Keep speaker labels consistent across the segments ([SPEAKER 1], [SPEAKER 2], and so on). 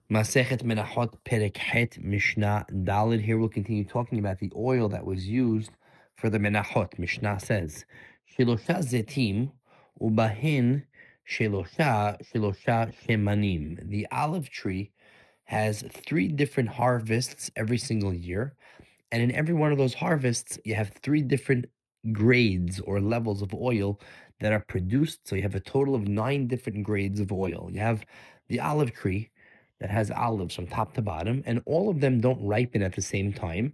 [SPEAKER 1] Masechet Menachot Perek Het Mishnah Daled. Here we'll continue talking about the oil that was used for the Menachot. Mishnah says, Shelosha Zetim Ubahin Shelosha Shemanim. The olive tree has 3 different harvests every single year. And in every one of those harvests, you have 3 different grades or levels of oil that are produced. So you have a total of 9 different grades of oil. You have the olive tree that has olives from top to bottom, and all of them don't ripen at the same time.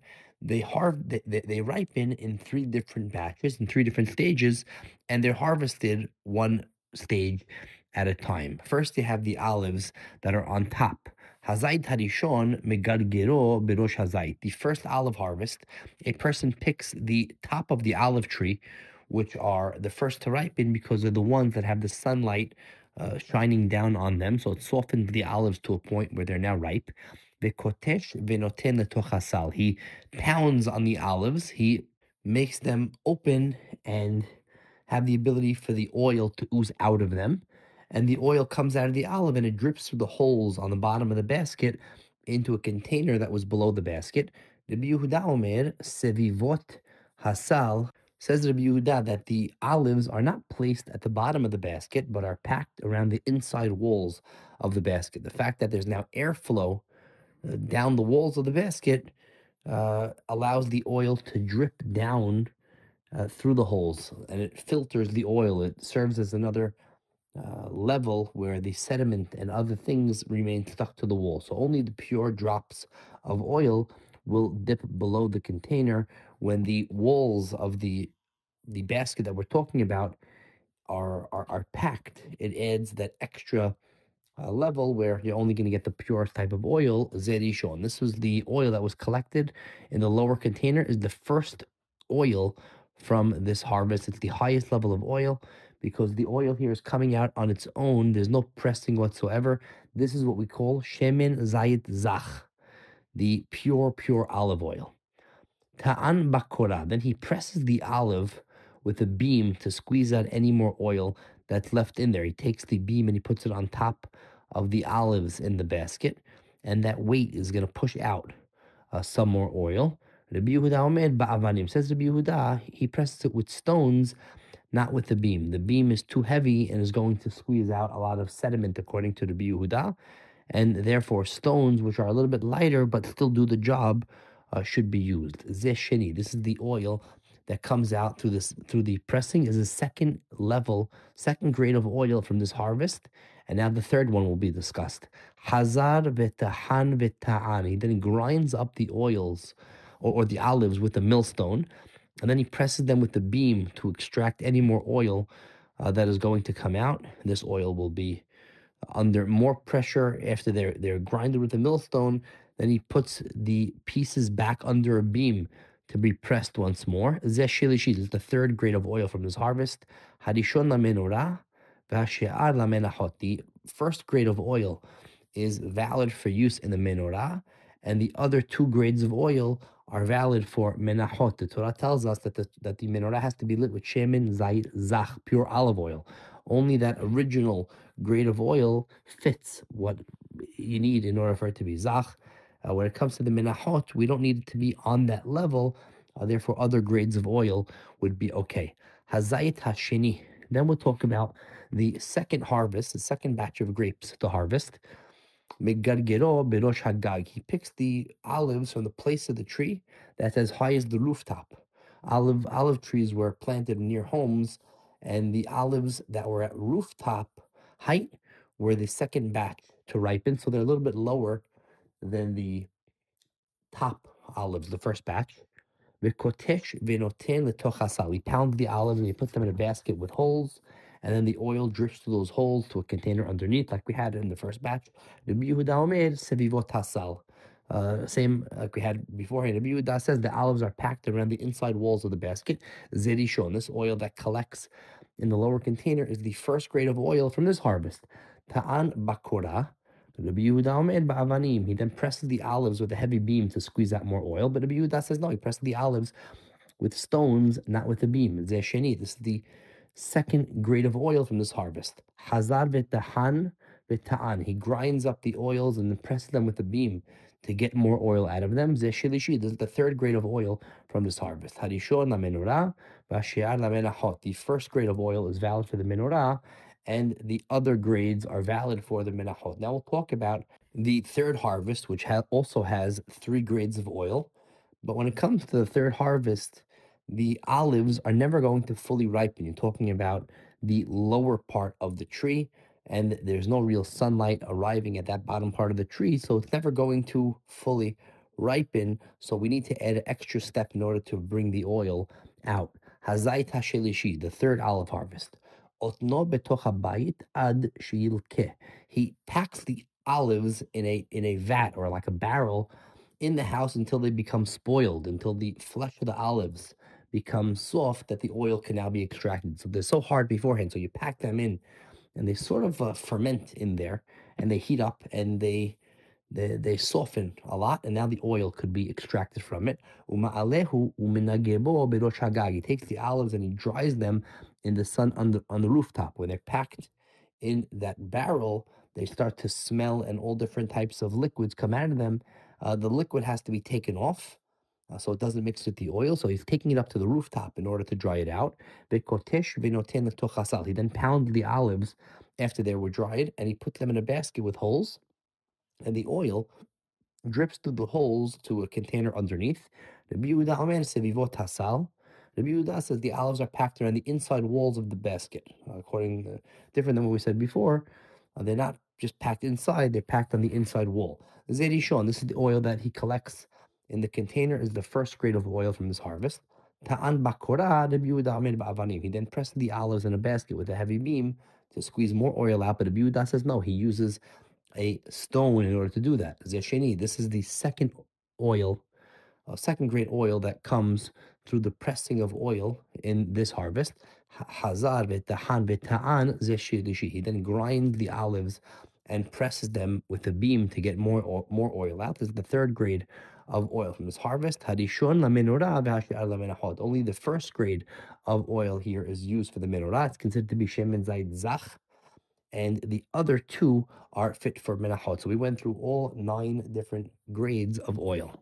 [SPEAKER 1] They ripen in 3 different batches, in 3 different stages, and they're harvested one stage at a time. First, you have the olives that are on top. Hazait harishon megargero berosh hazait. The first olive harvest, a person picks the top of the olive tree, which are the first to ripen because they're the ones that have the sunlight shining down on them, so it softens the olives to a point where they're now ripe. Vekotesh venoten letoch hasal. He pounds on the olives. He makes them open and have the ability for the oil to ooze out of them. And the oil comes out of the olive and it drips through the holes on the bottom of the basket into a container that was below the basket. Rabbi Yehuda Omer, Sevivot Hasal, says Rabbi Yehuda that the olives are not placed at the bottom of the basket, but are packed around the inside walls of the basket. The fact that there's now airflow down the walls of the basket allows the oil to drip down through the holes, and it filters the oil. It serves as another level where the sediment and other things remain stuck to the wall. So only the pure drops of oil will dip below the container when the walls of the basket that we're talking about are packed. It adds that extra level where you're only going to get the purest type of oil, zerishon. This was the oil that was collected in the lower container, is the first oil from this harvest. It's the highest level of oil because the oil here is coming out on its own. There's no pressing whatsoever. This is what we call shemen zayit zach, the pure olive oil. Ta'an bakora. Then he presses the olive with a beam to squeeze out any more oil that's left in there. He takes the beam and he puts it on top of the olives in the basket, and that weight is going to push out some more oil. Rabbi Yehuda Omed ba'avanim, says Rabbi Yehuda, he presses it with stones, not with the beam. The beam is too heavy and is going to squeeze out a lot of sediment, according to Rabbi Yehuda, and therefore stones, which are a little bit lighter but still do the job, should be used. Zeh sheni, this is the oil that comes out through the pressing, is a second grade of oil from this harvest. And now the third one will be discussed. Hazar v'tahan v'ta'an. He then grinds up the oils or the olives with a millstone, and then he presses them with the beam to extract any more oil that is going to come out. This oil will be under more pressure after they're grinded with a millstone. Then he puts the pieces back under a beam to be pressed once more. Zeh shilishi is the third grade of oil from this harvest. Harishon la menorah, v'hashe'ar la menachot. The first grade of oil is valid for use in the menorah, and the other 2 grades of oil are valid for menachot. The Torah tells us that the menorah has to be lit with shemen zayit zach, pure olive oil. Only that original grade of oil fits what you need in order for it to be zach. When it comes to the menachot, we don't need it to be on that level. Therefore, other grades of oil would be okay. Hazayit hasheni. Then we'll talk about the second harvest, the second batch of grapes to harvest. Megargero berosh hagag. He picks the olives from the place of the tree that's as high as the rooftop. Olive trees were planted near homes, and the olives that were at rooftop height were the second batch to ripen, so they're a little bit lower than the top olives, the first batch. V'kotesh v'noten letoch hasal. He pounds the olives and he puts them in a basket with holes, and then the oil drips through those holes to a container underneath, like we had in the first batch. Rabbi Yehuda Omer sevivot hasal. Same like we had beforehand. Rabbi Yehuda says the olives are packed around the inside walls of the basket. Zerishon, this oil that collects in the lower container, is the first grade of oil from this harvest. Ta'an bakora. Rabbi Yehuda Omer ba'avanim. He then presses the olives with a heavy beam to squeeze out more oil. But Rabbi Yehuda says no, he presses the olives with stones, not with a beam. Zeh sheni. This is the second grade of oil from this harvest. Hazar v'tahan B'ta'an. He grinds up the oils and then presses them with a beam to get more oil out of them. Zeh shilishi. This is the third grade of oil from this harvest. Harishon la menorah, v'ashiar la menachot. The first grade of oil is valid for the menorah, and the other grades are valid for the menachot. Now we'll talk about the third harvest, which also has 3 grades of oil. But when it comes to the third harvest, the olives are never going to fully ripen. You're talking about the lower part of the tree, and there's no real sunlight arriving at that bottom part of the tree, so it's never going to fully ripen. So we need to add an extra step in order to bring the oil out. Hazait hashelishi, the third olive harvest. Otno betoch habayit ad sheyilkeh. He packs the olives in a vat or like a barrel in the house until they become spoiled, until the flesh of the olives becomes soft that the oil can now be extracted. So they're so hard beforehand. So you pack them in and they sort of ferment in there and they heat up and they soften a lot, and now the oil could be extracted from it. Uma'alehu uminagebo berosh hagag. He takes the olives and he dries them in the sun on the rooftop. When they're packed in that barrel, they start to smell, and all different types of liquids come out of them. The liquid has to be taken off. So it doesn't mix with the oil. So he's taking it up to the rooftop in order to dry it out. Bekotesh v'noten letoch hasal. He then pounded the olives after they were dried, and he put them in a basket with holes, and the oil drips through the holes to a container underneath. Rabbi Yehuda Omer sevivot hasal. Rabbi Yehuda says the olives are packed around the inside walls of the basket. According different than what we said before, they're not just packed inside; they're packed on the inside wall. Zerishon, this is the oil that he collects in the container, is the first grade of oil from this harvest. Ta'an bakora Rabbi Yehuda Omer ba'avanim. He then presses the olives in a basket with a heavy beam to squeeze more oil out. But Rabbi Yehuda says no, he uses a stone in order to do that. Zesheni, this is the second oil, second grade oil that comes through the pressing of oil in this harvest. Hazar v'tahan v'ta'an zeshilishi. He then grinds the olives and presses them with a beam to get more oil out. This is the third grade of oil from this harvest. Harishon la menorah v'hashi'ar la menachot. Only the first grade of oil here is used for the menorah. It's considered to be shemen zayit zach, and the other 2 are fit for menachot. So we went through all 9 different grades of oil.